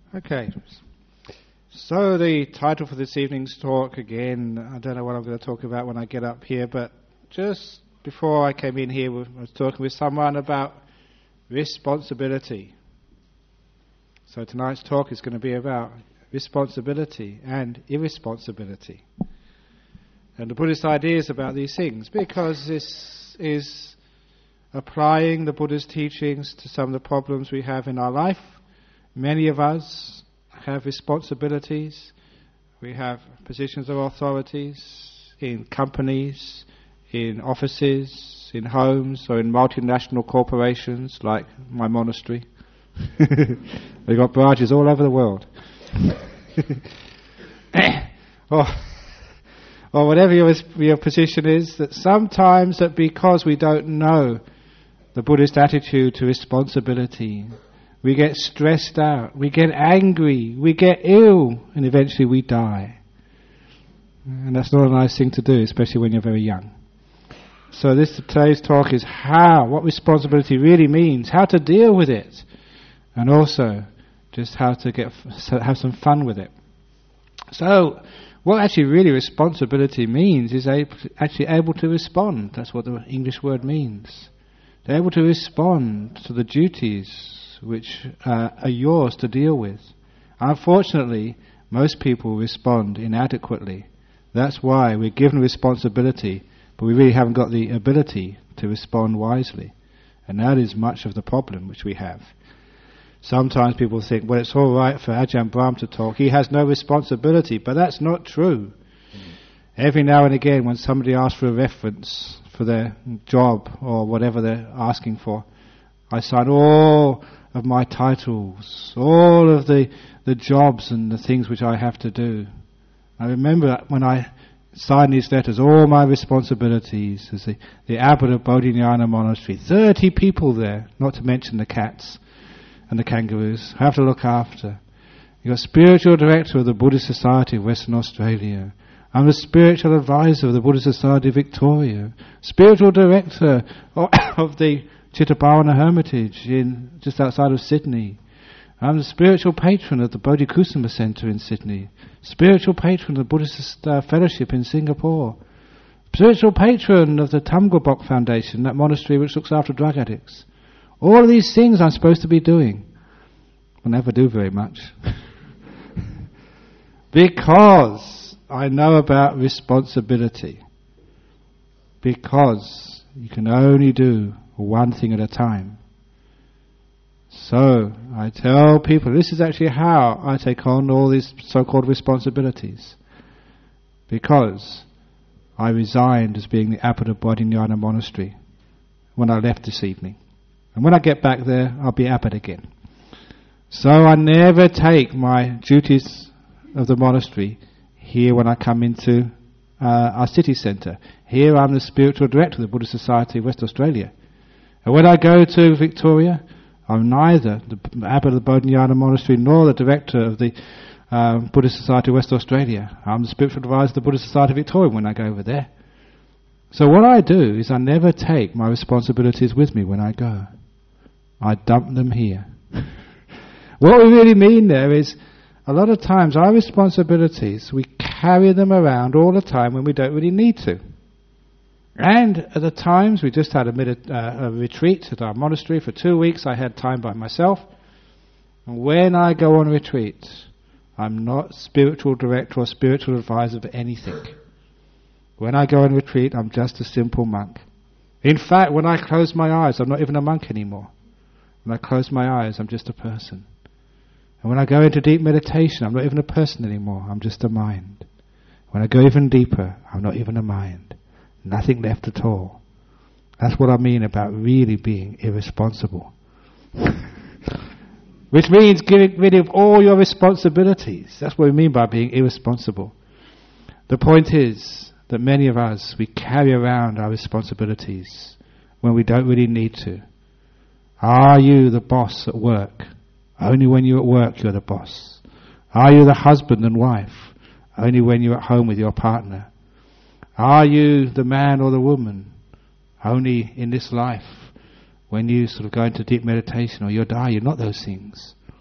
Okay. So the title for this evening's talk, again, I don't know what I'm going to talk about when I get up here, but just before I came in here, I was talking with someone about responsibility. So tonight's talk is going to be about responsibility and irresponsibility. And the Buddhist ideas about these things, because this is applying the Buddha's teachings to some of the problems we have in our life. Many of us have responsibilities. We have positions of authorities in companies, in offices, in homes, or in multinational corporations like my monastery. They've got branches all over the world. or whatever your position is, that sometimes that because we don't know the Buddhist attitude to responsibility, we get stressed out, we get angry, we get ill, and eventually we die. And that's not a nice thing to do, especially when you're very young. So today's talk is what responsibility really means, how to deal with it, and also just how to have some fun with it. So, what actually really responsibility means is actually able to respond. That's what the English word means. They're able to respond to the duties which are yours to deal with. Unfortunately, most people respond inadequately. That's why we're given responsibility, but we really haven't got the ability to respond wisely. And that is much of the problem which we have. Sometimes people think, well, it's all right for Ajahn Brahm to talk. He has no responsibility, but that's not true. Every now and again, when somebody asks for a reference for their job or whatever they're asking for, I sign all of my titles, all of the jobs and the things which I have to do. I remember when I signed these letters, all my responsibilities as the abbot of Bodhinyana Monastery, 30 people there, not to mention the cats and the kangaroos, I have to look after. You're spiritual director of the Buddhist Society of Western Australia. I'm the spiritual advisor of the Buddhist Society of Victoria, spiritual director of the Chittabawana Hermitage just outside of Sydney. I'm the spiritual patron of the Bodhikusuma Centre in Sydney, spiritual patron of the Buddhist Fellowship in Singapore, spiritual patron of the Tamgobok Foundation, that monastery which looks after drug addicts. All of these things I'm supposed to be doing. I never do very much. Because I know about responsibility. Because you can only do one thing at a time. So I tell people, this is actually how I take on all these so-called responsibilities. Because I resigned as being the abbot of Bodhinyana Monastery when I left this evening. And when I get back there, I'll be abbot again. So I never take my duties of the monastery here when I come into our city centre. Here I'm the spiritual director of the Buddhist Society of West Australia. And when I go to Victoria, I'm neither the abbot of the Bodhinyana Monastery nor the director of the Buddhist Society of West Australia. I'm the spiritual advisor of the Buddhist Society of Victoria when I go over there. So what I do is I never take my responsibilities with me when I go. I dump them here. What we really mean there is, a lot of times our responsibilities, we carry them around all the time when we don't really need to. And at the times, we just had a retreat at our monastery for 2 weeks. I had time by myself. And when I go on retreat, I'm not spiritual director or spiritual advisor of anything. When I go on retreat, I'm just a simple monk. In fact, when I close my eyes, I'm not even a monk anymore. When I close my eyes, I'm just a person. And when I go into deep meditation, I'm not even a person anymore. I'm just a mind. When I go even deeper, I'm not even a mind. Nothing left at all. That's what I mean about really being irresponsible. Which means getting rid of all your responsibilities. That's what we mean by being irresponsible. The point is that many of us, we carry around our responsibilities when we don't really need to. Are you the boss at work? Only when you're at work you're the boss. Are you the husband and wife? Only when you're at home with your partner. Are you the man or the woman? Only in this life when you sort of go into deep meditation or you'll die. You're not those things.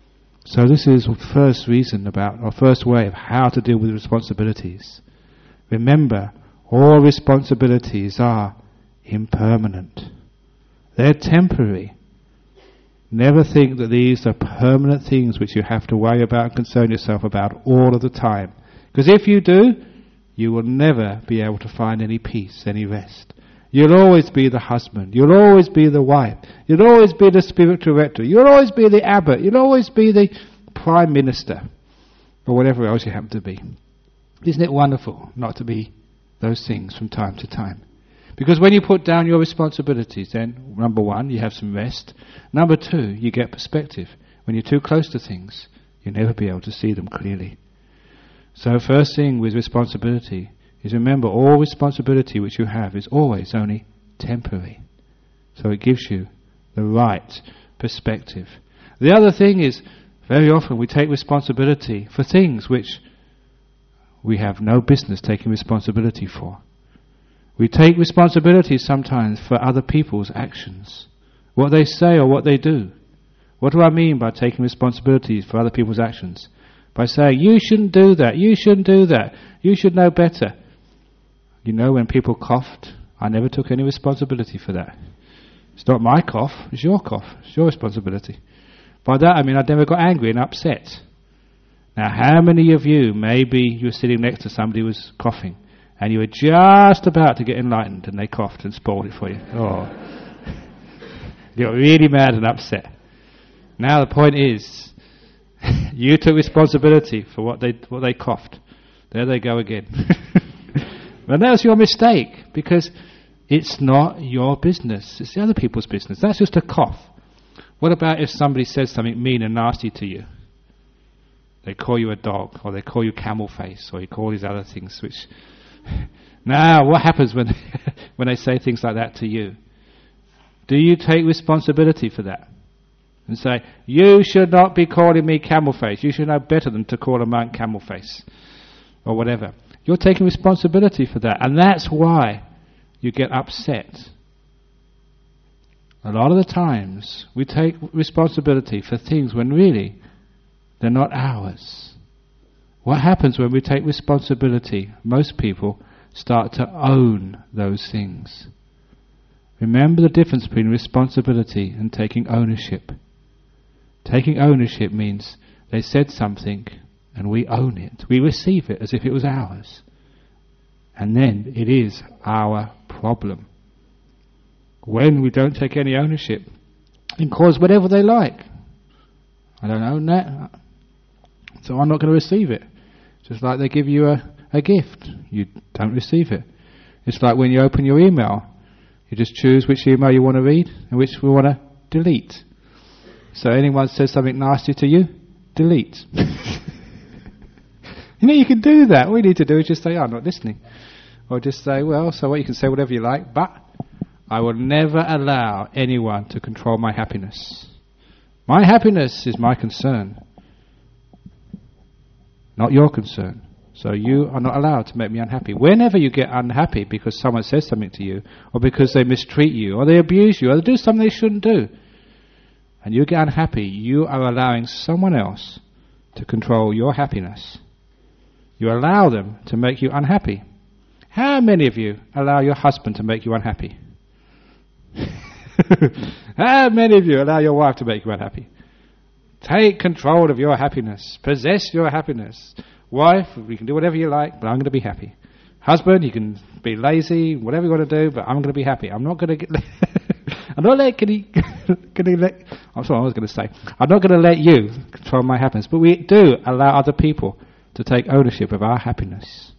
So this is the first reason about, or first way of how to deal with responsibilities. Remember, all responsibilities are impermanent. They're temporary. Never think that these are permanent things which you have to worry about and concern yourself about all of the time. Because if you do, you will never be able to find any peace, any rest. You'll always be the husband. You'll always be the wife. You'll always be the spiritual rector. You'll always be the abbot. You'll always be the prime minister. Or whatever else you happen to be. Isn't it wonderful not to be those things from time to time? Because when you put down your responsibilities, then, number one, you have some rest. Number two, you get perspective. When you're too close to things, you'll never be able to see them clearly. So first thing with responsibility is remember all responsibility which you have is always only temporary. So it gives you the right perspective. The other thing is, very often we take responsibility for things which we have no business taking responsibility for. We take responsibility sometimes for other people's actions, what they say or what they do. What do I mean by taking responsibility for other people's actions? By saying, you shouldn't do that, you shouldn't do that, you should know better. You know, when people coughed, I never took any responsibility for that. It's not my cough, it's your cough, it's your responsibility. By that I mean I never got angry and upset. Now how many of you, maybe you were sitting next to somebody who was coughing, and you were just about to get enlightened and they coughed and spoiled it for you. Oh, you got really mad and upset. Now the point is, you took responsibility for what they coughed. There they go again. But that was your mistake, because it's not your business. It's the other people's business. That's just a cough. What about if somebody says something mean and nasty to you? They call you a dog, or they call you camel face, or you call these other things which... Now, what happens when when they say things like that to you? Do you take responsibility for that? And say, you should not be calling me camel face. You should know better than to call a monk camel face. Or whatever. You're taking responsibility for that. And that's why you get upset. A lot of the times, we take responsibility for things when really they're not ours. What happens when we take responsibility? Most people start to own those things. Remember the difference between responsibility and taking ownership. Taking ownership means they said something and we own it. We receive it as if it was ours. And then it is our problem. When we don't take any ownership, and cause whatever they like. I don't own that, so I'm not going to receive it. Just like they give you a gift, you don't receive it. It's like when you open your email, you just choose which email you want to read and which we want to delete. So anyone says something nasty to you, delete. You know, you can do that. All you need to do is just say, I'm not listening. Or just say, well, so what, you can say whatever you like, but I will never allow anyone to control my happiness. My happiness is my concern, not your concern. So you are not allowed to make me unhappy. Whenever you get unhappy because someone says something to you, or because they mistreat you, or they abuse you, or they do something they shouldn't do, and you get unhappy, you are allowing someone else to control your happiness. You allow them to make you unhappy. How many of you allow your husband to make you unhappy? How many of you allow your wife to make you unhappy? Take control of your happiness. Possess your happiness. Wife, you can do whatever you like, but I'm going to be happy. Husband, you can be lazy, whatever you want to do, but I'm going to be happy. I'm not going to get... I'm not let... I'm sorry, I was going to say. I'm not going to let you control my happiness. But we do allow other people to take ownership of our happiness.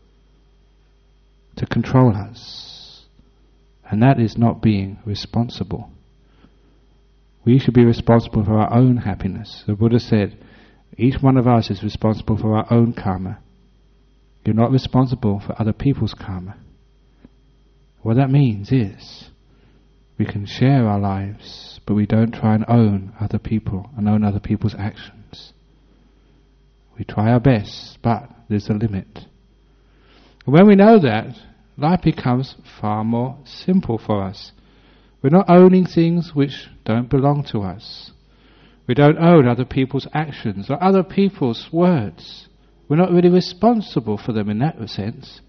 To control us. And that is not being responsible. We should be responsible for our own happiness. The Buddha said, each one of us is responsible for our own karma. You're not responsible for other people's karma. What that means is, we can share our lives, but we don't try and own other people and own other people's actions. We try our best, but there's a limit. And when we know that, life becomes far more simple for us. We're not owning things which don't belong to us. We don't own other people's actions or other people's words. We're not really responsible for them in that sense.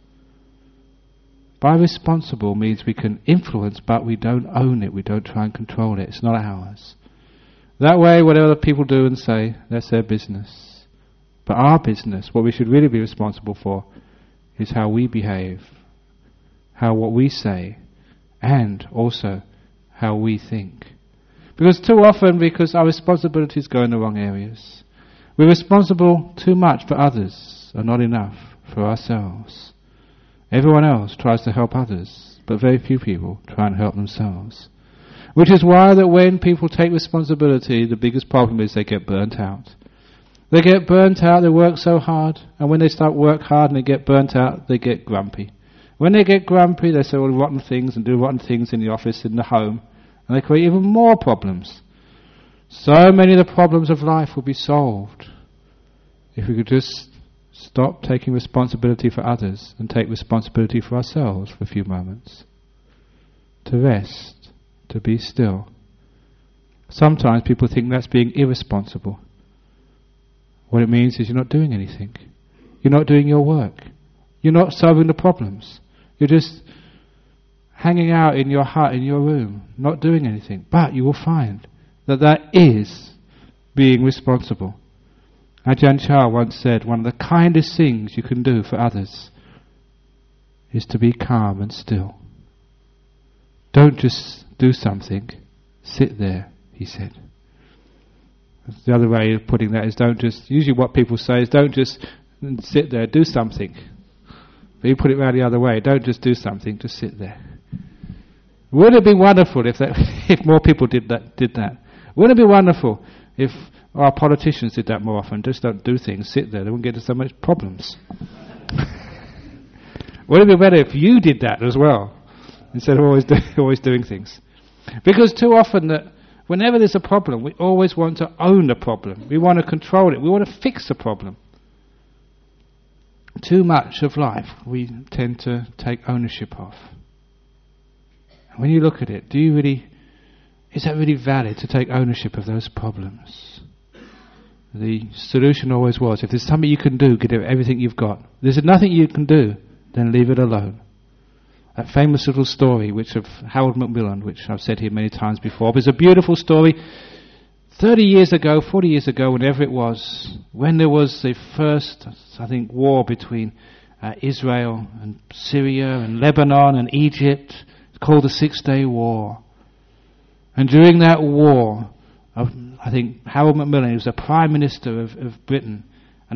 By responsible means we can influence, but we don't own it. We don't try and control it. It's not ours. That way, whatever other people do and say, that's their business. But our business, what we should really be responsible for, is how we behave, what we say, and also how we think. Because too often, because our responsibilities go in the wrong areas, we're responsible too much for others and not enough for ourselves. Everyone else tries to help others, but very few people try and help themselves. Which is why that when people take responsibility, the biggest problem is they get burnt out. They get burnt out, they work so hard, and when they start work hard and they get burnt out, they get grumpy. When they get grumpy, they say all rotten things and do rotten things in the office, in the home, and they create even more problems. So many of the problems of life will be solved if we could just stop taking responsibility for others and take responsibility for ourselves for a few moments. To rest, to be still. Sometimes people think that's being irresponsible. What it means is you're not doing anything. You're not doing your work. You're not solving the problems. You're just hanging out in your hut, in your room, not doing anything. But you will find that is being responsible. Ajahn Chah once said, one of the kindest things you can do for others is to be calm and still. Don't just do something, sit there, he said. The other way of putting that is usually what people say is don't just sit there, do something. But you put it around the other way, don't just do something, just sit there. Wouldn't it be wonderful if more people did that? Wouldn't it be wonderful if our politicians did that more often? Just don't do things, sit there, they wouldn't get into so much problems. Wouldn't it be better if you did that as well, instead of always doing things? Because too often that whenever there's a problem, we always want to own the problem. We want to control it. We want to fix the problem. Too much of life we tend to take ownership of. When you look at it, is that really valid to take ownership of those problems? The solution always was, if there's something you can do, give it everything you've got. If there's nothing you can do, then leave it alone. That famous little story of Harold Macmillan, which I've said here many times before, but it's a beautiful story. 30 years ago, 40 years ago, whenever it was, when there was the first, I think, war between Israel and Syria and Lebanon and Egypt, it's called the 6-Day War. And during that war, I think Harold Macmillan was the Prime Minister of Britain, and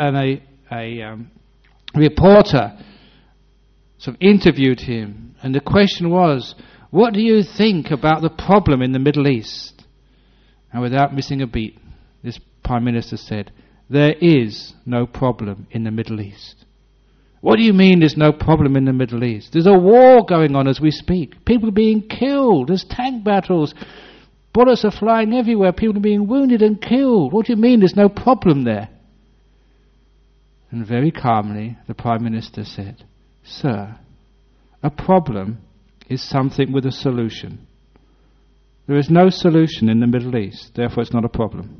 a reporter sort of interviewed him, and the question was, what do you think about the problem in the Middle East? And without missing a beat, this Prime Minister said, there is no problem in the Middle East. What do you mean there's no problem in the Middle East? There's a war going on as we speak. People are being killed. There's tank battles. Bullets are flying everywhere. People are being wounded and killed. What do you mean there's no problem there? And very calmly, the Prime Minister said, Sir, a problem is something with a solution. There is no solution in the Middle East, therefore it's not a problem.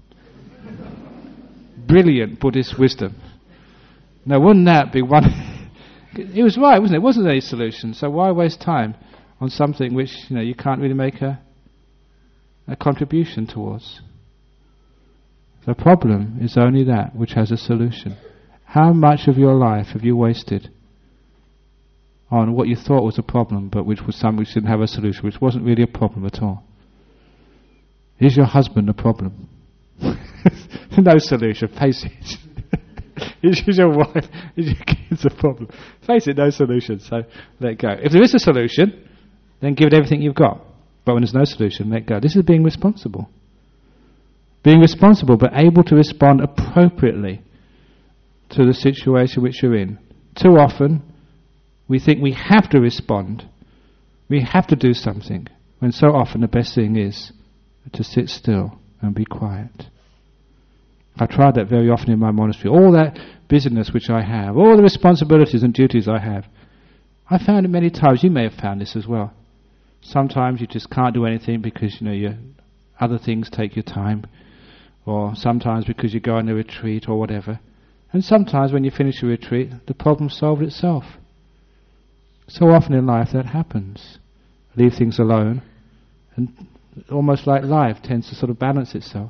Brilliant Buddhist wisdom. Now wouldn't that be one... He was right, wasn't it? It wasn't any solution, so why waste time on something which you can't really make a contribution towards? The problem is only that which has a solution. How much of your life have you wasted on what you thought was a problem, but which was something which didn't have a solution, which wasn't really a problem at all? Is your husband a problem? No solution, face it. Is your wife, is your kids a problem? Face it, no solution, so let it go. If there is a solution, then give it everything you've got. But when there's no solution, let go. This is being responsible. Being responsible, but able to respond appropriately to the situation which you're in. Too often, we think we have to respond. We have to do something. When so often the best thing is to sit still and be quiet. I tried that very often in my monastery. All that busyness which I have, all the responsibilities and duties I have, I found it many times. You may have found this as well. Sometimes you just can't do anything because your other things take your time. or sometimes because you go on a retreat or whatever. And sometimes when you finish a retreat, the problem solved itself. So often in life that happens. Leave things alone, and almost like life tends to sort of balance itself.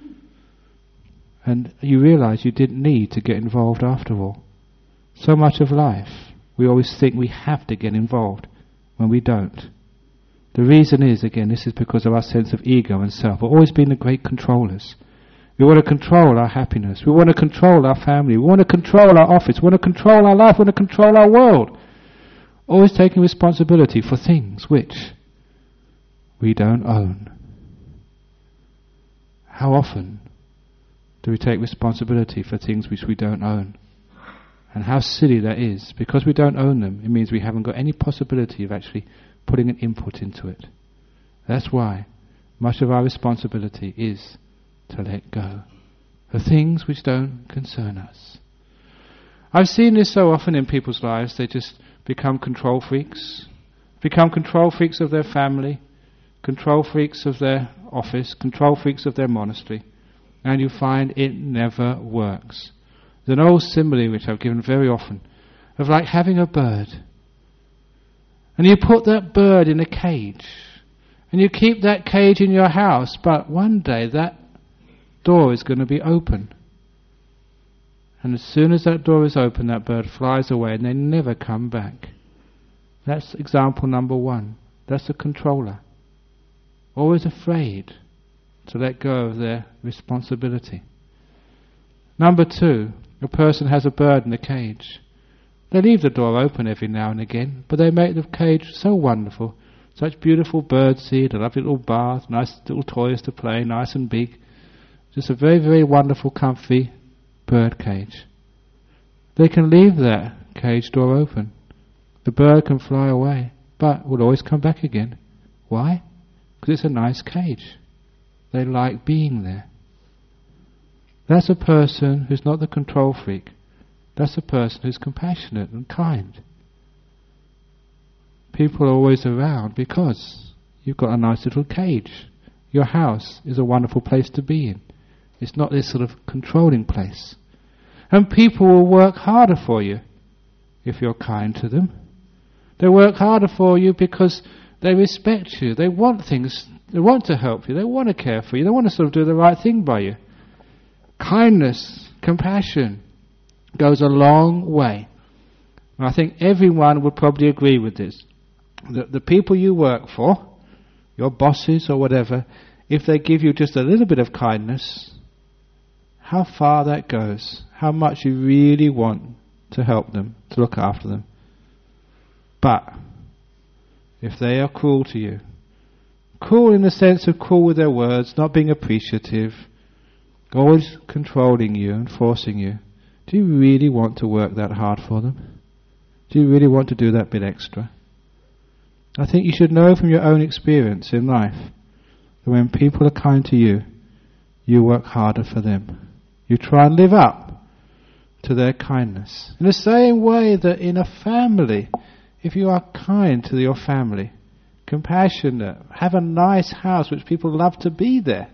And you realize you didn't need to get involved after all. So much of life, we always think we have to get involved when we don't. The reason is, again, this is because of our sense of ego and self. We've always been the great controllers. We want to control our happiness. We want to control our family. We want to control our office. We want to control our life. We want to control our world. Always taking responsibility for things which we don't own. How often do we take responsibility for things which we don't own? And how silly that is. Because we don't own them, it means we haven't got any possibility of actually putting an input into it. That's why much of our responsibility is to let go of things which don't concern us. I've seen this so often in people's lives. They just become control freaks of their family, control freaks of their office, control freaks of their monastery, and you find it never works. There's an old simile which I've given very often of like having a bird, and you put that bird in a cage and you keep that cage in your house, but one day that door is going to be open. And as soon as that door is open, that bird flies away and they never come back. That's example number one. That's a controller. Always afraid to let go of their responsibility. Number two, a person has a bird in a cage. They leave the door open every now and again, but they make the cage so wonderful. Such beautiful bird seed, a lovely little bath, nice little toys to play, nice and big. Just a very, very wonderful, comfy bird cage. They can leave that cage door open. The bird can fly away, but will always come back again. Why? Because it's a nice cage. They like being there. That's a person who's not the control freak. That's a person who's compassionate and kind. People are always around because you've got a nice little cage. Your house is a wonderful place to be in. It's not this sort of controlling place. And people will work harder for you if you're kind to them. They work harder for you because they respect you. They want things. They want to help you. They want to care for you. They want to sort of do the right thing by you. Kindness, compassion goes a long way. And I think everyone would probably agree with this. The people you work for, your bosses or whatever, if they give you just a little bit of kindness, how far that goes, how much you really want to help them, to look after them. But if they are cruel to you, cruel in the sense of cruel with their words, not being appreciative, always controlling you and forcing you, do you really want to work that hard for them? Do you really want to do that bit extra? I think you should know from your own experience in life that when people are kind to you, you work harder for them. You try and live up to their kindness. In the same way that in a family, if you are kind to your family, compassionate, have a nice house which people love to be there,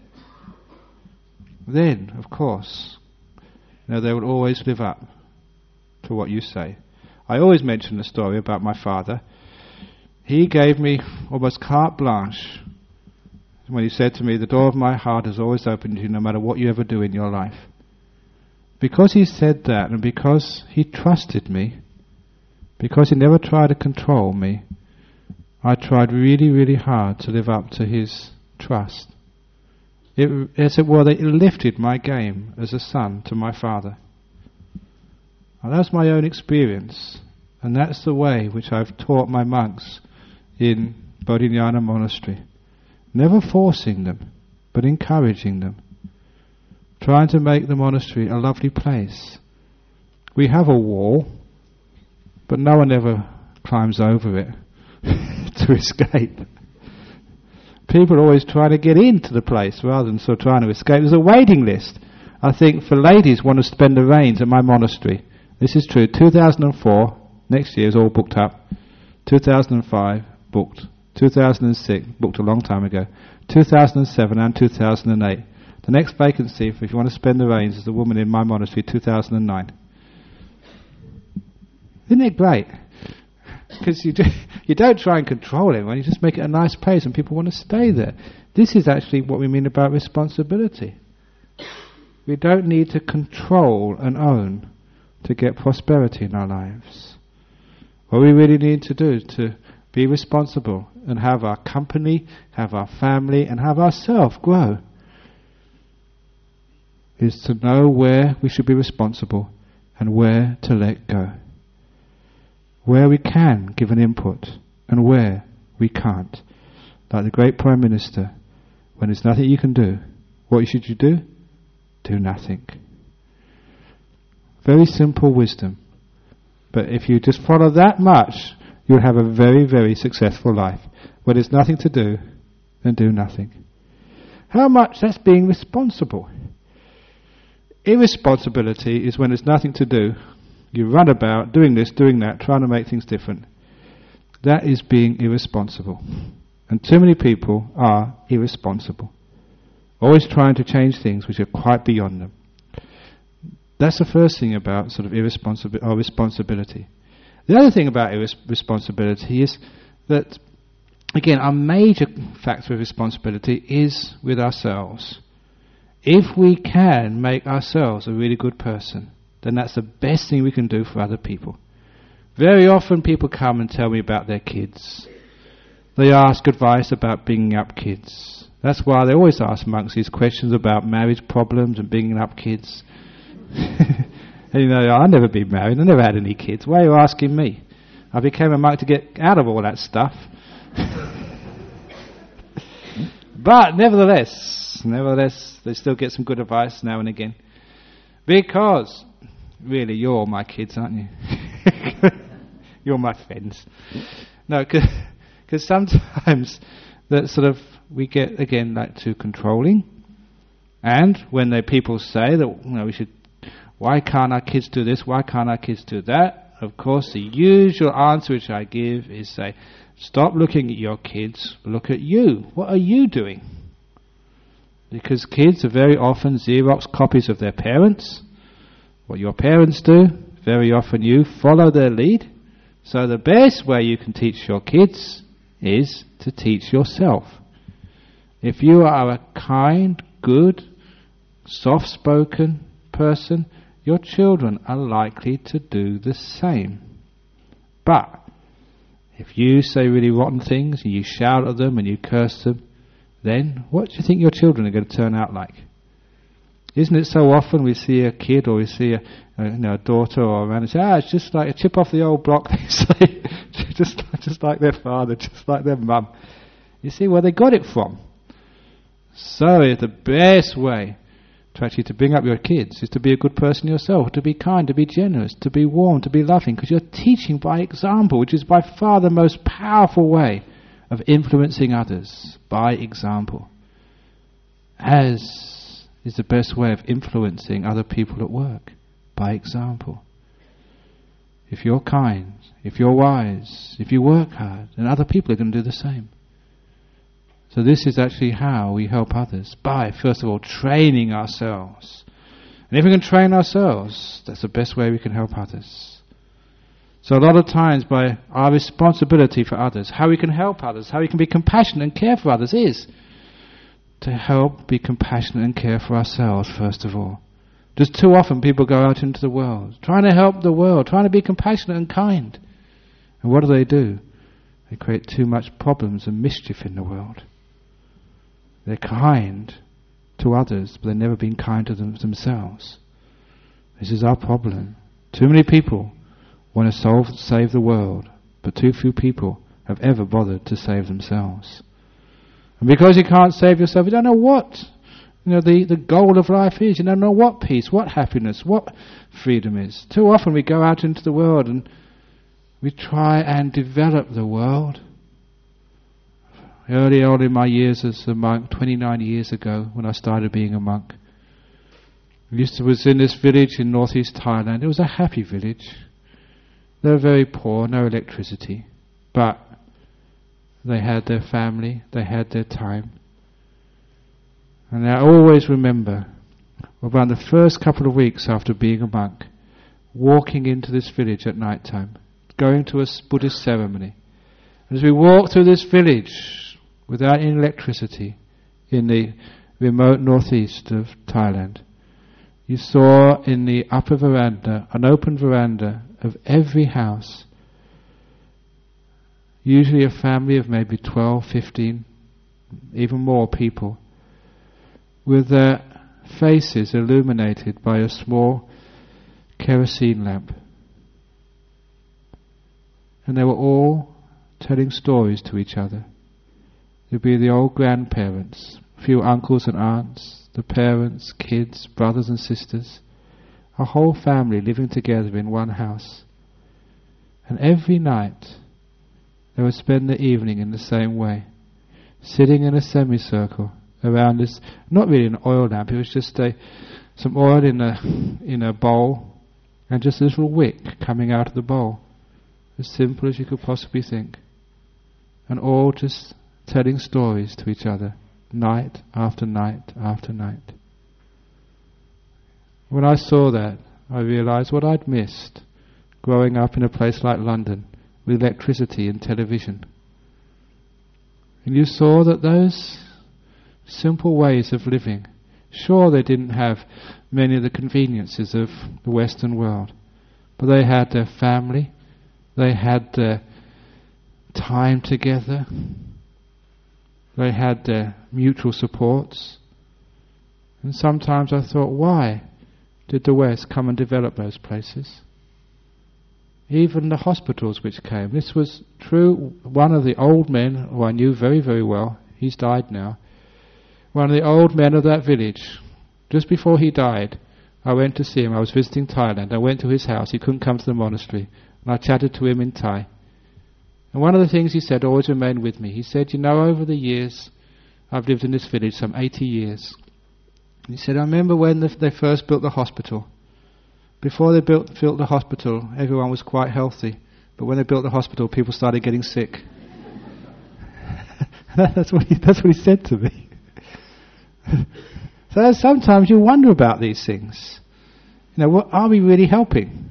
then, of course, they will always live up to what you say. I always mention the story about my father. He gave me almost carte blanche when he said to me, the door of my heart is always open to you no matter what you ever do in your life. Because he said that, and because he trusted me, because he never tried to control me, I tried really, really hard to live up to his trust. As it were, it lifted my game as a son to my father. And that's my own experience, and that's the way which I've taught my monks in Bodhinyana Monastery. Never forcing them, but encouraging them. Trying to make the monastery a lovely place. We have a wall, but no one ever climbs over it to escape. People always try to get into the place rather than sort of trying to escape. There's a waiting list. I think for ladies want to spend the rains at my monastery. This is true. 2004, next year is all booked up. 2005, booked. 2006, booked a long time ago. 2007 and 2008. The next vacancy, if you want to spend the reins, is the woman in my monastery, 2009. Isn't it great? Because you don't try and control everyone, you just make it a nice place and people want to stay there. This is actually what we mean about responsibility. We don't need to control and own to get prosperity in our lives. What we really need to do to be responsible and have our company, have our family, and have ourselves grow is to know where we should be responsible and where to let go. Where we can give an input and where we can't. Like the great Prime Minister, when there's nothing you can do, what should you do? Do nothing. Very simple wisdom. But if you just follow that much, you'll have a very, very successful life. When there's nothing to do, then do nothing. How much? That's being responsible. Irresponsibility is when there's nothing to do. You run about doing this, doing that, trying to make things different. That is being irresponsible. And too many people are irresponsible. Always trying to change things which are quite beyond them. That's the first thing about sort of responsibility. The other thing about responsibility is that, again, our major factor of responsibility is with ourselves. If we can make ourselves a really good person, then that's the best thing we can do for other people. Very often people come and tell me about their kids. They ask advice about bringing up kids. That's why they always ask monks these questions about marriage problems and bringing up kids. And I've never been married, I never had any kids. Why are you asking me? I became a monk to get out of all that stuff. But nevertheless, they still get some good advice now and again. Because, really, you're all my kids, aren't you? You're my friends. No, because sometimes that sort of, we get, again, like too controlling. And when people say that, we should, why can't our kids do this, why can't our kids do that? Of course, the usual answer which I give is say, stop looking at your kids, look at you. What are you doing? Because kids are very often Xerox copies of their parents. What your parents do, very often you follow their lead. So the best way you can teach your kids is to teach yourself. If you are a kind, good, soft-spoken person, your children are likely to do the same. But if you say really rotten things and you shout at them and you curse them, then what do you think your children are going to turn out like? Isn't it so often we see a kid or we see a daughter or a man and say, it's just like a chip off the old block, they say, just like their father, just like their mum. You see where they got it from. So the best way to bring up your kids is to be a good person yourself, to be kind, to be generous, to be warm, to be loving, because you're teaching by example, which is by far the most powerful way of influencing others, by example. As is the best way of influencing other people at work, by example. If you're kind, if you're wise, if you work hard, then other people are going to do the same. So this is actually how we help others, by, first of all, training ourselves. And if we can train ourselves, that's the best way we can help others. So a lot of times, by our responsibility for others, how we can help others, how we can be compassionate and care for others, is to help be compassionate and care for ourselves, first of all. Just too often people go out into the world, trying to help the world, trying to be compassionate and kind. And what do? They create too much problems and mischief in the world. They're kind to others, but they've never been kind to themselves. This is our problem. Too many people want to save the world, but too few people have ever bothered to save themselves. And because you can't save yourself, you don't know what the goal of life is. You don't know what peace, what happiness, what freedom is. Too often we go out into the world and we try and develop the world. Early on in my years as a monk, 29 years ago, when I started being a monk, was in this village in northeast Thailand. It was a happy village. They were very poor, no electricity, but they had their family, they had their time. And I always remember, about the first couple of weeks after being a monk, walking into this village at night time, going to a Buddhist ceremony. And as we walked through this village, without any electricity, in the remote northeast of Thailand, you saw in the upper veranda, an open veranda of every house, usually a family of maybe 12, 15, even more people, with their faces illuminated by a small kerosene lamp. And they were all telling stories to each other. There'd be the old grandparents, a few uncles and aunts, the parents, kids, brothers and sisters, a whole family living together in one house. And every night they would spend the evening in the same way, sitting in a semicircle around this, not really an oil lamp, it was just some oil in a bowl, and just a little wick coming out of the bowl, as simple as you could possibly think, and all just telling stories to each other, night after night after night. When I saw that, I realized what I'd missed growing up in a place like London with electricity and television. And you saw that those simple ways of living, sure, they didn't have many of the conveniences of the Western world, but they had their family, they had their time together, they had their mutual supports. And sometimes I thought, why did the West come and develop those places? Even the hospitals which came. This was true. One of the old men, who I knew very, very well, he's died now, one of the old men of that village, just before he died, I went to see him. I was visiting Thailand. I went to his house. He couldn't come to the monastery. And I chatted to him in Thai. And one of the things he said always remained with me. He said, over the years, I've lived in this village some 80 years. He said, I remember when they first built the hospital. Before they built the hospital, everyone was quite healthy. But when they built the hospital, people started getting sick. That's what he said to me. So sometimes you wonder about these things. What are we really helping?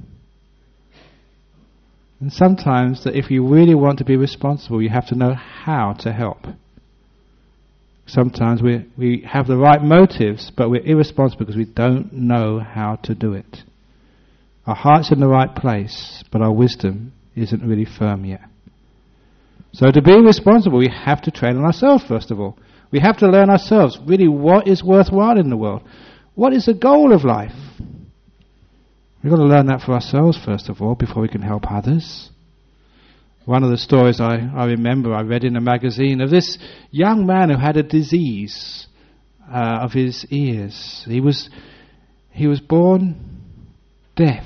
And sometimes that if you really want to be responsible, you have to know how to help. Sometimes we have the right motives, but we're irresponsible because we don't know how to do it. Our heart's in the right place, but our wisdom isn't really firm yet. So to be responsible, we have to train on ourselves first of all. We have to learn ourselves really what is worthwhile in the world. What is the goal of life? We've got to learn that for ourselves first of all before we can help others. One of the stories I remember I read in a magazine of this young man who had a disease of his ears. He was born deaf.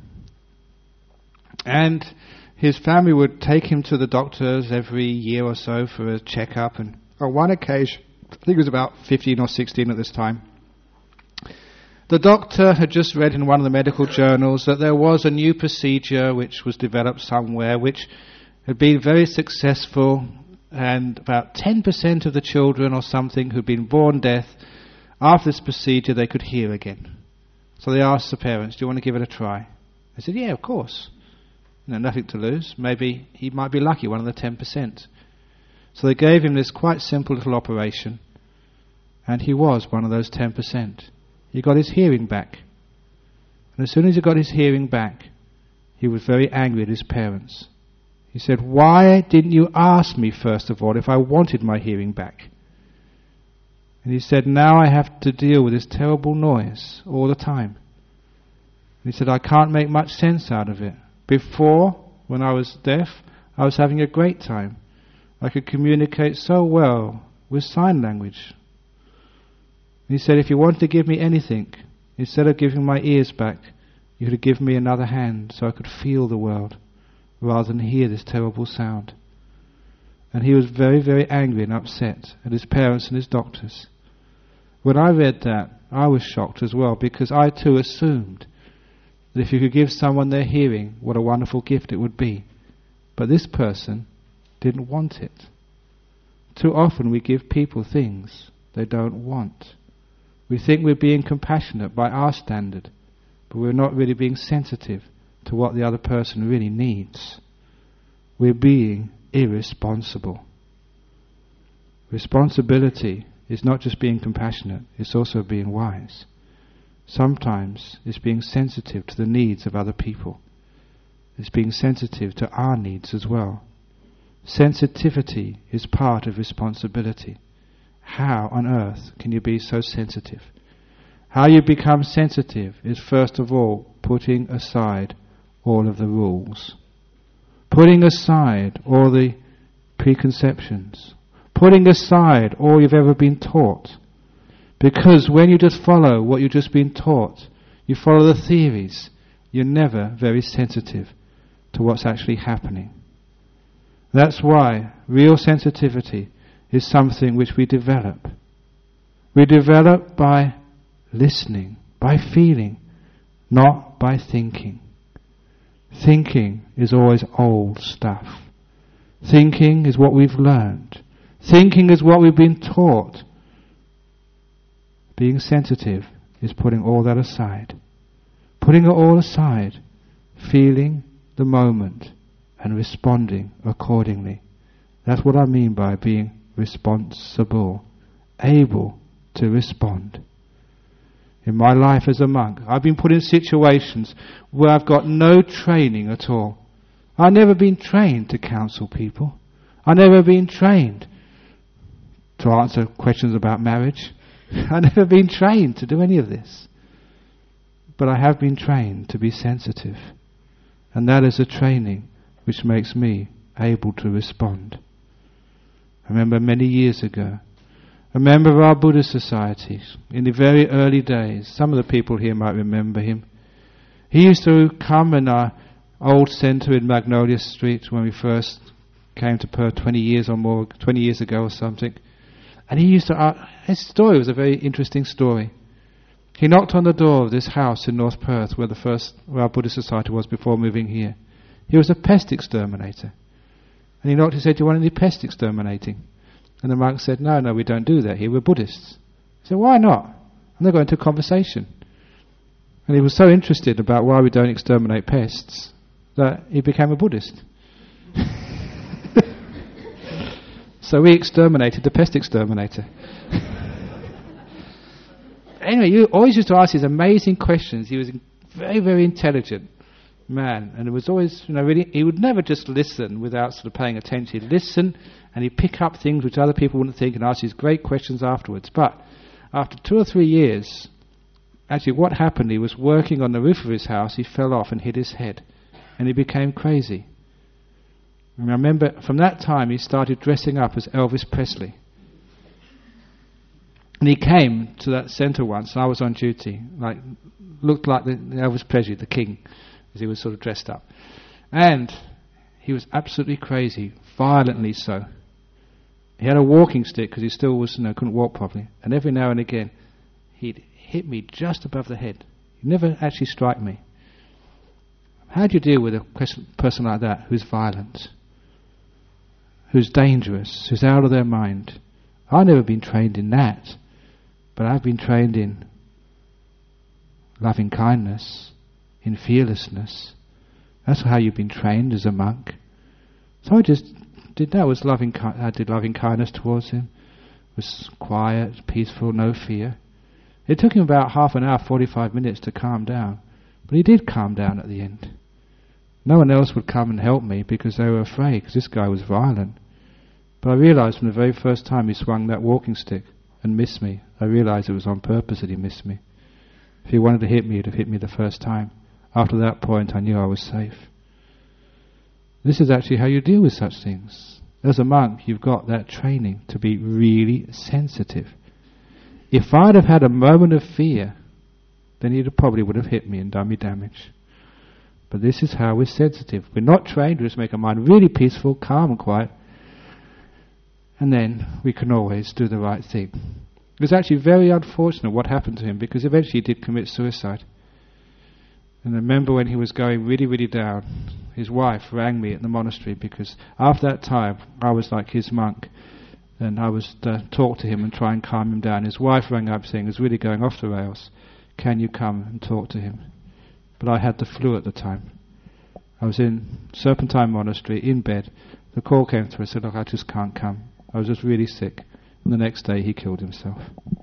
And his family would take him to the doctors every year or so for a checkup. And on one occasion, I think he was about 15 or 16 at this time, the doctor had just read in one of the medical journals that there was a new procedure which was developed somewhere which had been very successful, and about 10% of the children or something who'd been born deaf, after this procedure they could hear again. So they asked the parents, do you want to give it a try? They said, yeah, of course. Nothing to lose. Maybe he might be lucky, one of the 10%. So they gave him this quite simple little operation, and he was one of those 10%. He got his hearing back. And as soon as he got his hearing back, he was very angry at his parents. He said, why didn't you ask me first of all if I wanted my hearing back? And he said, now I have to deal with this terrible noise all the time. And he said, I can't make much sense out of it. Before, when I was deaf, I was having a great time. I could communicate so well with sign language. And he said, if you wanted to give me anything, instead of giving my ears back, you could give me another hand so I could feel the world rather than hear this terrible sound. And he was very, very angry and upset at his parents and his doctors. When I read that, I was shocked as well, because I too assumed that if you could give someone their hearing, what a wonderful gift it would be. But this person didn't want it. Too often we give people things they don't want. We think we're being compassionate by our standard, but we're not really being sensitive to what the other person really needs. We're being irresponsible. Responsibility is not just being compassionate, it's also being wise. Sometimes it's being sensitive to the needs of other people. It's being sensitive to our needs as well. Sensitivity is part of responsibility. How on earth can you be so sensitive? How you become sensitive is first of all putting aside all of the rules. Putting aside all the preconceptions. Putting aside all you've ever been taught. Because when you just follow what you've just been taught, you follow the theories, you're never very sensitive to what's actually happening. That's why real sensitivity is something which we develop. We develop by listening, by feeling, not by thinking. Thinking is always old stuff. Thinking is what we've learned. Thinking is what we've been taught. Being sensitive is putting all that aside. Putting it all aside, feeling the moment and responding accordingly. That's what I mean by being responsible, able to respond. In my life as a monk, I've been put in situations where I've got no training at all. I've never been trained to counsel people. I've never been trained to answer questions about marriage. I've never been trained to do any of this. But I have been trained to be sensitive. And that is a training which makes me able to respond. I remember many years ago, a member of our Buddhist society, in the very early days, some of the people here might remember him. He used to come in our old centre in Magnolia Street when we first came to Perth 20 years ago or something. And he used to, his story was a very interesting story. He knocked on the door of this house in North Perth where our Buddhist society was before moving here. He was a pest exterminator. And he knocked and said, "Do you want any pest exterminating?" And the monk said, no, we don't do that here, we're Buddhists. He said, "Why not?" And they got into a conversation. And he was so interested about why we don't exterminate pests that he became a Buddhist. So we exterminated the pest exterminator. Anyway, you always used to ask these amazing questions. He was a very, very intelligent man, and it was always, really, he would never just listen without sort of paying attention. He'd listen, and he'd pick up things which other people wouldn't think, and ask these great questions afterwards. But after 2 or 3 years, actually what happened, he was working on the roof of his house, he fell off and hit his head, and he became crazy. And I remember from that time he started dressing up as Elvis Presley. And he came to that centre once, and I was on duty, looked like the Elvis Presley, the king, as he was sort of dressed up. And he was absolutely crazy, violently so. He had a walking stick because he still was, couldn't walk properly. And every now and again, he'd hit me just above the head. He'd never actually strike me. How do you deal with a person like that who's violent, who's dangerous, who's out of their mind? I've never been trained in that, but I've been trained in loving kindness, in fearlessness. That's how you've been trained as a monk. So I just did that. I did loving kindness towards him. It was quiet, peaceful, no fear. It took him about half an hour, 45 minutes to calm down. But he did calm down at the end. No one else would come and help me because they were afraid, because this guy was violent. But I realised from the very first time he swung that walking stick and missed me, I realised it was on purpose that he missed me. If he wanted to hit me, he'd have hit me the first time. After that point, I knew I was safe. This is actually how you deal with such things. As a monk, you've got that training to be really sensitive. If I'd have had a moment of fear, then he probably would have hit me and done me damage. But this is how we're sensitive. We're not trained, we just make our mind really peaceful, calm and quiet, and then we can always do the right thing. It was actually very unfortunate what happened to him, because eventually he did commit suicide. And I remember when he was going really, really down, his wife rang me at the monastery, because after that time I was like his monk, And I was to talk to him and try and calm him down. His wife rang up saying, "It's really going off the rails. Can you come and talk to him?" But I had the flu at the time. I was in Serpentine Monastery, in bed. The call came through. I said, "Look, I just can't come." I was just really sick. And the next day he killed himself.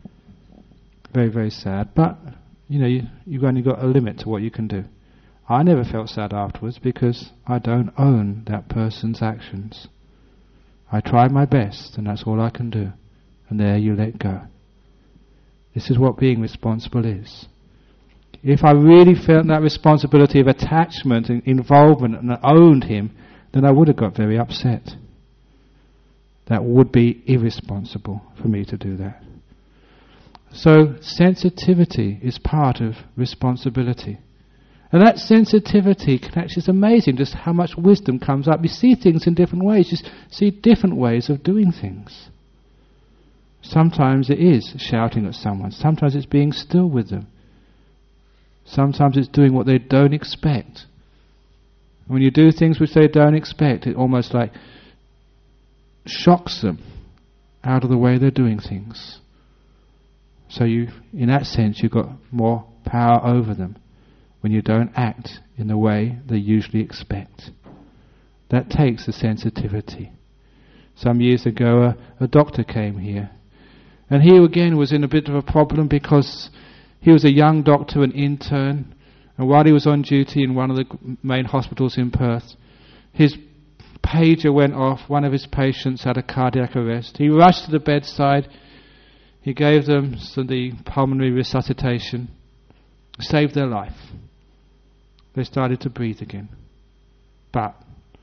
Very, very sad. But, you've only got a limit to what you can do. I never felt sad afterwards because I don't own that person's actions. I tried my best, and that's all I can do. And there you let go. This is what being responsible is. If I really felt that responsibility of attachment and involvement and owned him, then I would have got very upset. That would be irresponsible for me to do that. So sensitivity is part of responsibility. And that sensitivity can actually, it's amazing just how much wisdom comes up. You see things in different ways. You see different ways of doing things. Sometimes it is shouting at someone. Sometimes it's being still with them. Sometimes it's doing what they don't expect. When you do things which they don't expect, it almost like shocks them out of the way they're doing things. So in that sense, you've got more power over them when you don't act in the way they usually expect. That takes a sensitivity. Some years ago, a doctor came here, and he again was in a bit of a problem because he was a young doctor, an intern, and while he was on duty in one of the main hospitals in Perth, his pager went off. One of his patients had a cardiac arrest. He rushed to the bedside. He gave them the pulmonary resuscitation, saved their life. They started to breathe again. But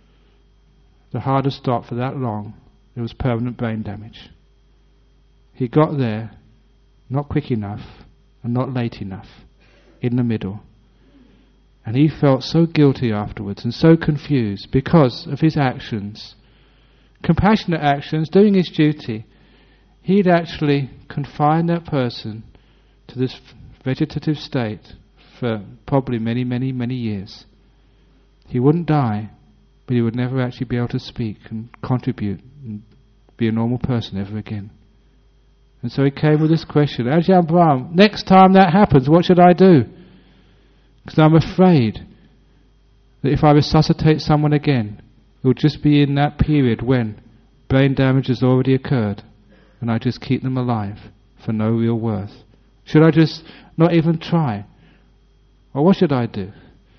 the heart had stopped for that long. There was permanent brain damage. He got there, not quick enough and not late enough, in the middle. And he felt so guilty afterwards and so confused because of his actions, compassionate actions, doing his duty. He'd actually confined that person to this vegetative state for probably many, many, many years. He wouldn't die, but he would never actually be able to speak and contribute and be a normal person ever again. And so he came with this question, Ajahn Brahm, next time that happens, what should I do? Because I'm afraid that if I resuscitate someone again, it will just be in that period when brain damage has already occurred and I just keep them alive for no real worth. Should I just not even try? Or what should I do?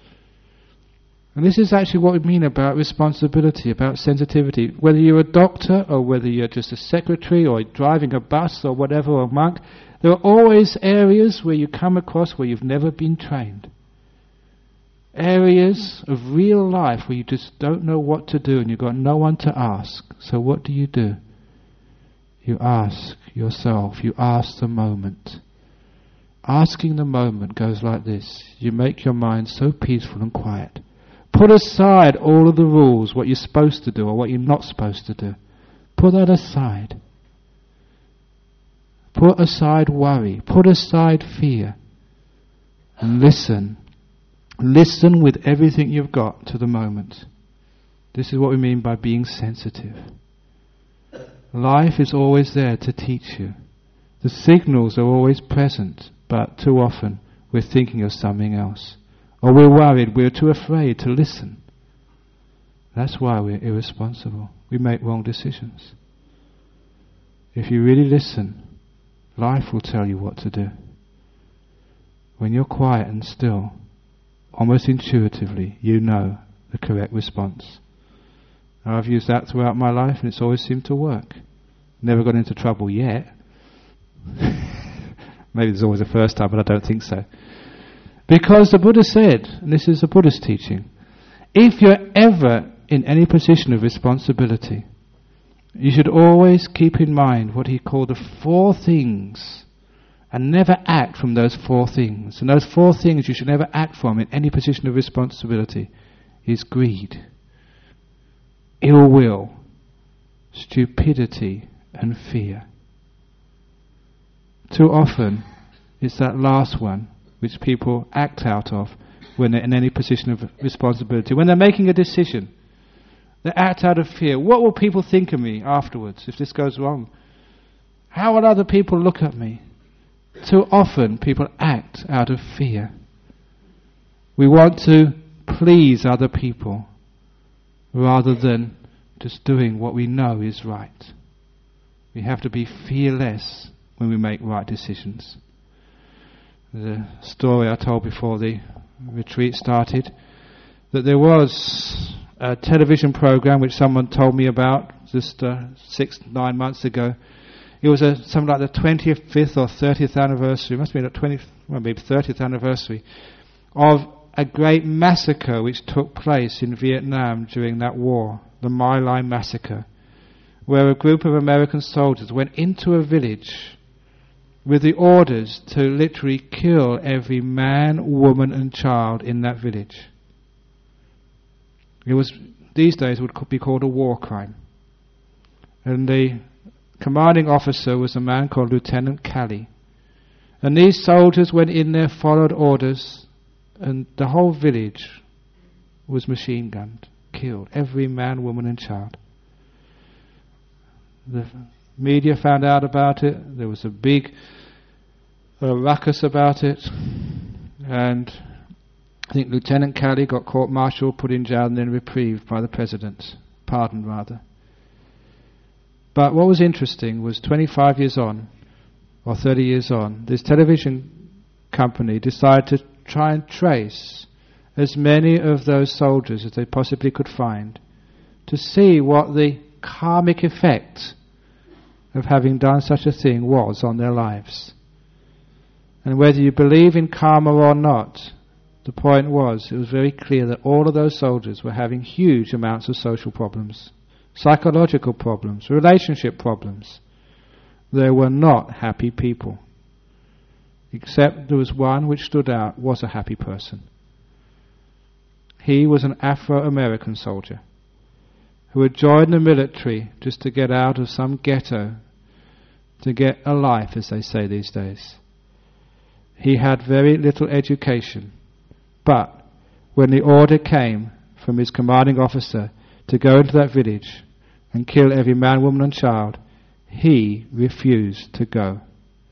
And this is actually what we mean about responsibility, about sensitivity. Whether you're a doctor or whether you're just a secretary or driving a bus or whatever, or a monk, there are always areas where you come across where you've never been trained. Areas of real life where you just don't know what to do and you've got no one to ask. So what do? You ask yourself, you ask the moment. Asking the moment goes like this. You make your mind so peaceful and quiet. Put aside all of the rules, what you're supposed to do or what you're not supposed to do. Put that aside. Put aside worry. Put aside fear. And listen. Listen with everything you've got to the moment. This is what we mean by being sensitive. Life is always there to teach you. The signals are always present, but too often we're thinking of something else. Or we're worried, we're too afraid to listen. That's why we're irresponsible. We make wrong decisions. If you really listen, life will tell you what to do. When you're quiet and still, almost intuitively, you know the correct response. Now, I've used that throughout my life and it's always seemed to work. Never got into trouble yet. Maybe there's always a first time, but I don't think so. Because the Buddha said, and this is a Buddhist teaching, if you're ever in any position of responsibility, you should always keep in mind what he called the 4 things and never act from those 4 things. And those 4 things you should never act from in any position of responsibility is greed, ill will, stupidity and fear. Too often it's that last one which people act out of when they're in any position of responsibility. When they're making a decision, They act out of fear. What will people think of me afterwards if this goes wrong? How will other people look at me? Too often people act out of fear. We want to please other people rather than just doing what we know is right. We have to be fearless when we make right decisions. The story I told before the retreat started, that there was a television program which someone told me about just 6-9 months ago. It was something like the 25th or 30th anniversary, it must have been maybe 30th anniversary, of a great massacre which took place in Vietnam during that war, the My Lai massacre, where a group of American soldiers went into a village with the orders to literally kill every man, woman and child in that village. It was, these days would be called a war crime. And the commanding officer was a man called Lieutenant Calley. And these soldiers went in there, followed orders, and the whole village was machine gunned, killed, every man, woman and child. The media found out about it, there was a big ruckus about it, and I think Lieutenant Calley got court-martialed, put in jail and then reprieved by the president, pardoned rather. But what was interesting was 25 years on, or 30 years on, this television company decided to try and trace as many of those soldiers as they possibly could find to see what the karmic effect of having done such a thing was on their lives. And whether you believe in karma or not, the point was, it was very clear that all of those soldiers were having huge amounts of social problems, psychological problems, relationship problems. They were not happy people. Except there was one which stood out, was a happy person. He was an Afro-American soldier who had joined the military just to get out of some ghetto, to get a life, as they say these days. He had very little education, but when the order came from his commanding officer to go into that village and kill every man, woman and child, he refused to go.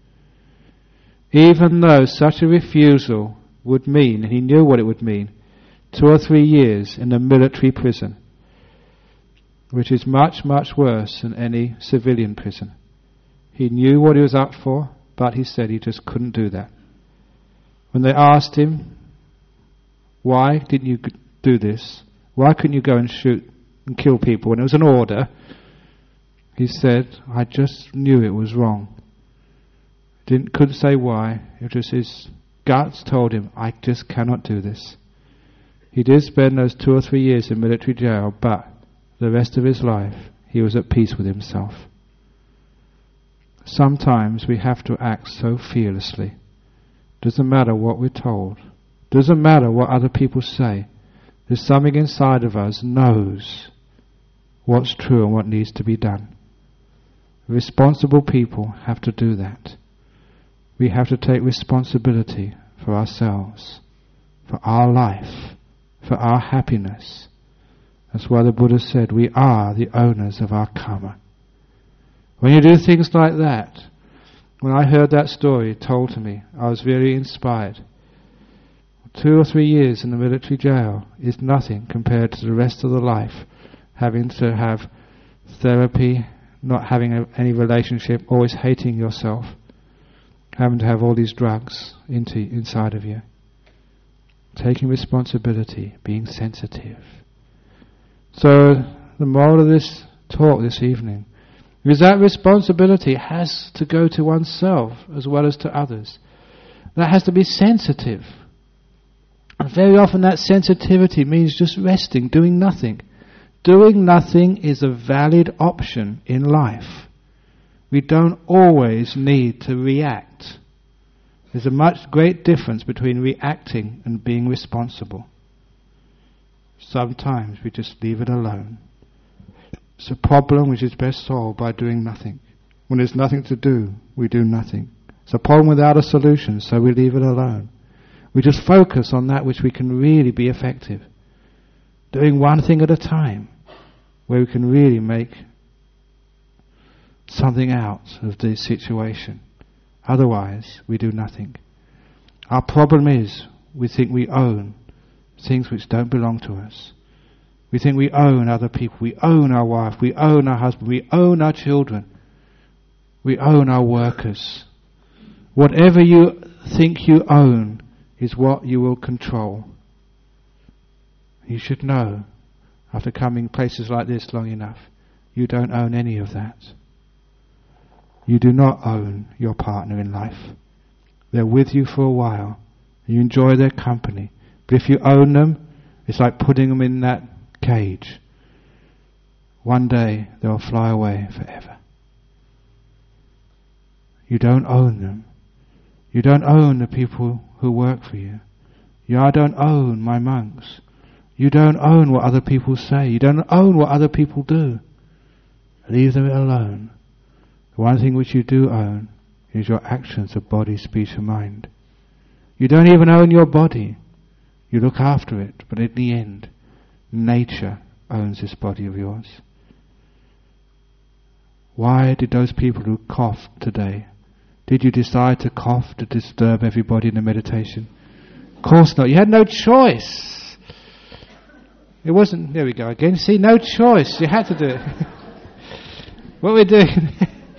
Even though such a refusal would mean, and he knew what it would mean, 2 or 3 years in a military prison, which is much, much worse than any civilian prison. He knew what he was up for, but he said he just couldn't do that. When they asked him, why didn't you do this? Why couldn't you go and shoot and kill people when it was an order? He said, I just knew it was wrong. Couldn't say why. It was his guts told him, I just cannot do this. He did spend those 2 or 3 years in military jail, but the rest of his life he was at peace with himself. Sometimes we have to act so fearlessly. Doesn't matter what we're told. Doesn't matter what other people say. There's something inside of us knows what's true and what needs to be done. Responsible people have to do that. We have to take responsibility for ourselves, for our life, for our happiness. That's why the Buddha said we are the owners of our karma. When you do things like that, when I heard that story told to me, I was very inspired. 2 or 3 years in the military jail is nothing compared to the rest of the life, having to have therapy, not having any relationship, always hating yourself, having to have all these drugs inside of you. Taking responsibility, being sensitive. So the moral of this talk this evening is that responsibility has to go to oneself as well as to others. That has to be sensitive. And very often that sensitivity means just resting, doing nothing. Doing nothing is a valid option in life. We don't always need to react. There's a great difference between reacting and being responsible. Sometimes we just leave it alone. It's a problem which is best solved by doing nothing. When there's nothing to do, we do nothing. It's a problem without a solution, so we leave it alone. We just focus on that which we can really be effective. Doing one thing at a time. where we can really make something out of the situation. Otherwise, we do nothing. Our problem is we think we own things which don't belong to us. We think we own other people. We own our wife. We own our husband. We own our children. We own our workers. Whatever you think you own is what you will control. You should know, after coming places like this long enough, you don't own any of that. You do not own your partner in life. They're with you for a while. You enjoy their company. But if you own them, it's like putting them in that cage. One day they'll fly away forever. You don't own them. You don't own the people who work for you. I don't own my monks. You don't own what other people say. You don't own what other people do. Leave them alone. The one thing which you do own is your actions of body, speech and mind. You don't even own your body. You look after it, but in the end, nature owns this body of yours. Why did those people who coughed today, did you decide to cough to disturb everybody in the meditation? Of course not. You had no choice. It wasn't, there we go again. See, no choice. You had to do it. What we're doing,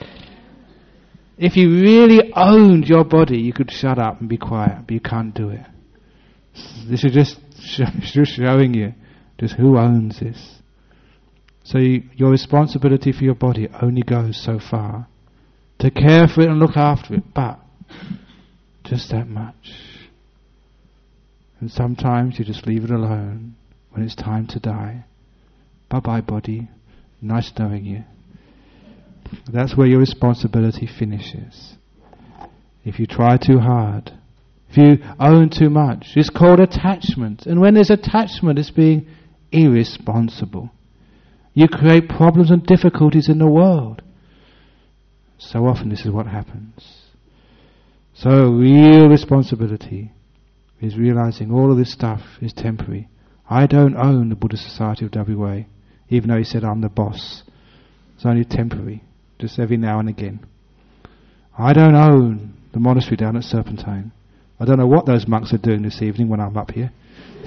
if you really owned your body, you could shut up and be quiet, but you can't do it. This is just showing you just who owns this. So your responsibility for your body only goes so far. To care for it and look after it, but just that much. And sometimes you just leave it alone when it's time to die. Bye-bye, body. Nice knowing you. That's where your responsibility finishes. If you try too hard, if you own too much, it's called attachment. And when there's attachment, it's being irresponsible. You create problems and difficulties in the world. So often this is what happens. So real responsibility is realizing all of this stuff is temporary. I don't own the Buddhist Society of WA, even though he said I'm the boss. It's only temporary, just every now and again. I don't own the monastery down at Serpentine. I don't know what those monks are doing this evening when I'm up here.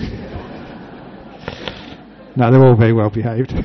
No, they're all very well behaved.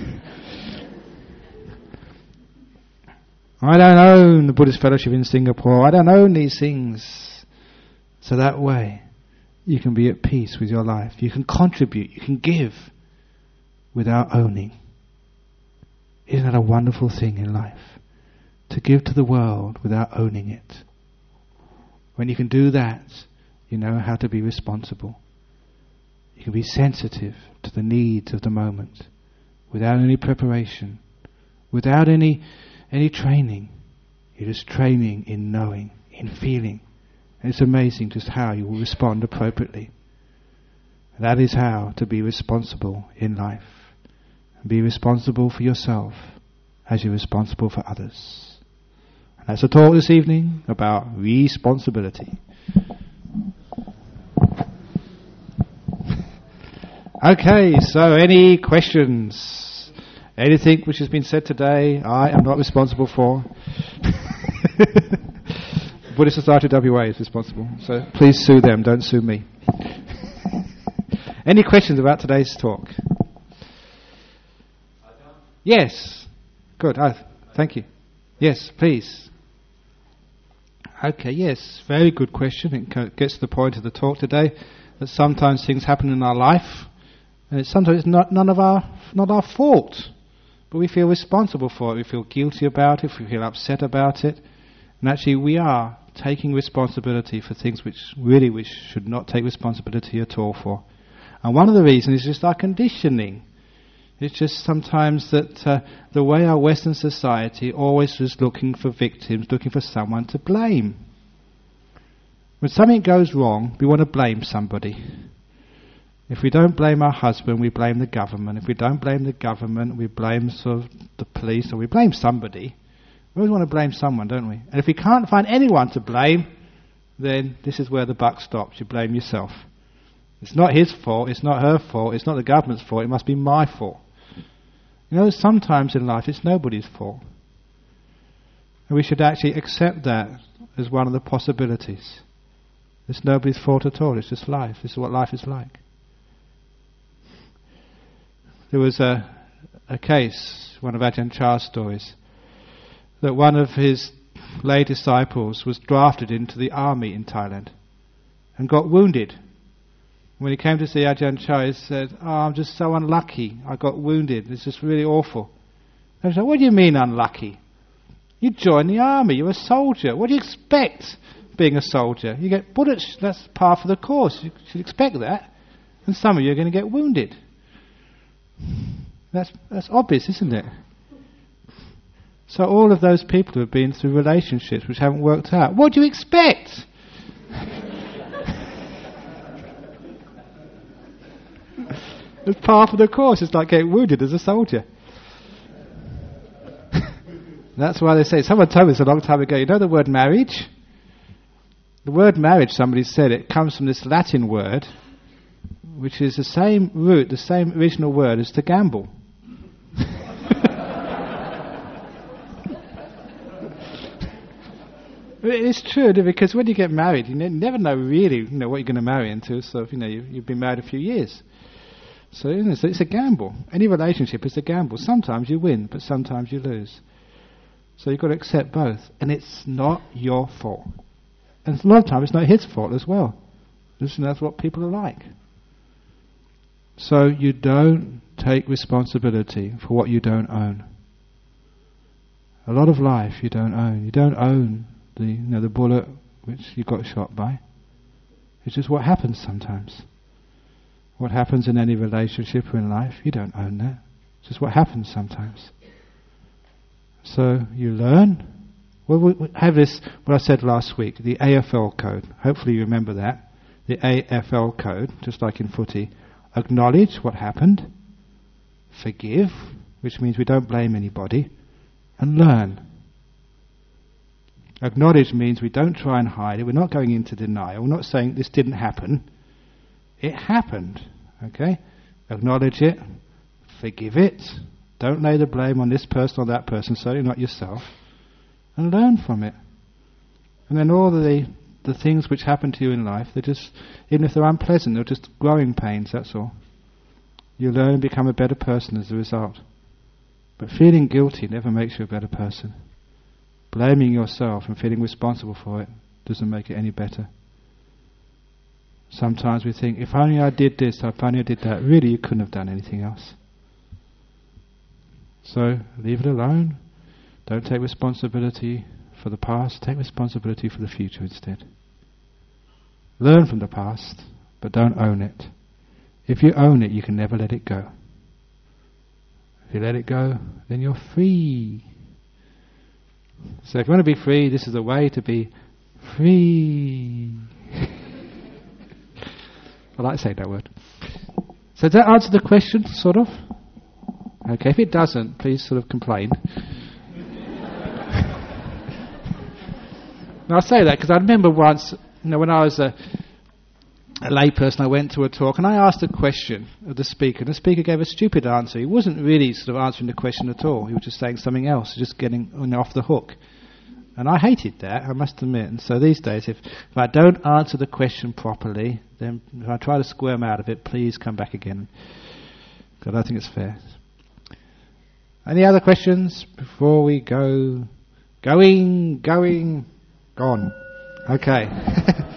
I don't own the Buddhist Fellowship in Singapore. I don't own these things. So that way, you can be at peace with your life. You can contribute. You can give without owning. Isn't that a wonderful thing in life? To give to the world without owning it. When you can do that, you know how to be responsible. You can be sensitive to the needs of the moment without any preparation, without any training. You're just training in knowing, in feeling. And it's amazing just how you will respond appropriately. And that is how to be responsible in life. And be responsible for yourself as you're responsible for others. And that's a talk this evening about responsibility. Okay, so any questions? Anything which has been said today, I am not responsible for. Buddhist Society WA is responsible, so please sue them, don't sue me. Any questions about today's talk? Yes. Good. Thank you. Yes, please. Okay, yes. Very good question. It gets to the point of the talk today that sometimes things happen in our life and sometimes it's not our fault. But we feel responsible for it. We feel guilty about it. We feel upset about it. And actually we are taking responsibility for things which we should not take responsibility at all for. And one of the reasons is just our conditioning. It's just sometimes that the way our Western society always is looking for victims, looking for someone to blame. When something goes wrong, we want to blame somebody. If we don't blame our husband, we blame the government. If we don't blame the government, we blame sort of the police, or we blame somebody. We always want to blame someone, don't we? And if we can't find anyone to blame, then this is where the buck stops. You blame yourself. It's not his fault, it's not her fault, it's not the government's fault, it must be my fault. You know, sometimes in life it's nobody's fault. And we should actually accept that as one of the possibilities. It's nobody's fault at all, it's just life. This is what life is like. There was a case, one of Ajahn Chah's stories, that one of his lay disciples was drafted into the army in Thailand and got wounded. When he came to see Ajahn Chah, he said, I'm just so unlucky, I got wounded, it's just really awful. And he said, what do you mean unlucky? You joined the army, you're a soldier, what do you expect being a soldier? You get bullets, that's par for the course, you should expect that. And some of you are going to get wounded. That's obvious, isn't it? So all of those people who have been through relationships which haven't worked out, what do you expect? It's par for the course. It's like getting wounded as a soldier. That's why they say, someone told me this a long time ago, you know the word marriage? The word marriage, somebody said, it comes from this Latin word, which is the same root, the same original word as to gamble. It's true, because when you get married, you never know really, what you're going to marry into. So, you've been married a few years. So, so it's a gamble. Any relationship is a gamble. Sometimes you win, but sometimes you lose. So you've got to accept both. And it's not your fault. And a lot of times it's not his fault as well. That's what people are like. So you don't take responsibility for what you don't own. A lot of life you don't own. You don't own the bullet which you got shot by. It's just what happens sometimes. What happens in any relationship or in life, you don't own that. It's just what happens sometimes. So you learn. Well, we have this, what I said last week, the AFL code. Hopefully you remember that. The AFL code, just like in footy. Acknowledge what happened. Forgive, which means we don't blame anybody. And learn. Acknowledge means we don't try and hide it. We're not going into denial. We're not saying this didn't happen. It happened. Okay? Acknowledge it. Forgive it. Don't lay the blame on this person or that person, certainly not yourself. And learn from it. And then all the things which happen to you in life, they're just, even if they're unpleasant, they're just growing pains, that's all. You learn and become a better person as a result. But feeling guilty never makes you a better person. Blaming yourself and feeling responsible for it doesn't make it any better. Sometimes we think, if only I did this, if only I did that. Really, you couldn't have done anything else. So, leave it alone. Don't take responsibility for the past. Take responsibility for the future instead. Learn from the past, but don't own it. If you own it, you can never let it go. If you let it go, then you're free. So if you want to be free, this is a way to be free. I like saying that word. So does that answer the question, sort of? Okay, if it doesn't, please sort of complain. Now I say that because I remember once, when I was a layperson, I went to a talk and I asked a question of the speaker, and the speaker gave a stupid answer. He wasn't really sort of answering the question at all. He was just saying something else, just getting off the hook. And I hated that, I must admit. And so these days, if I don't answer the question properly, then if I try to squirm out of it, please come back again. Because I don't think it's fair. Any other questions before we go? Gone. Okay.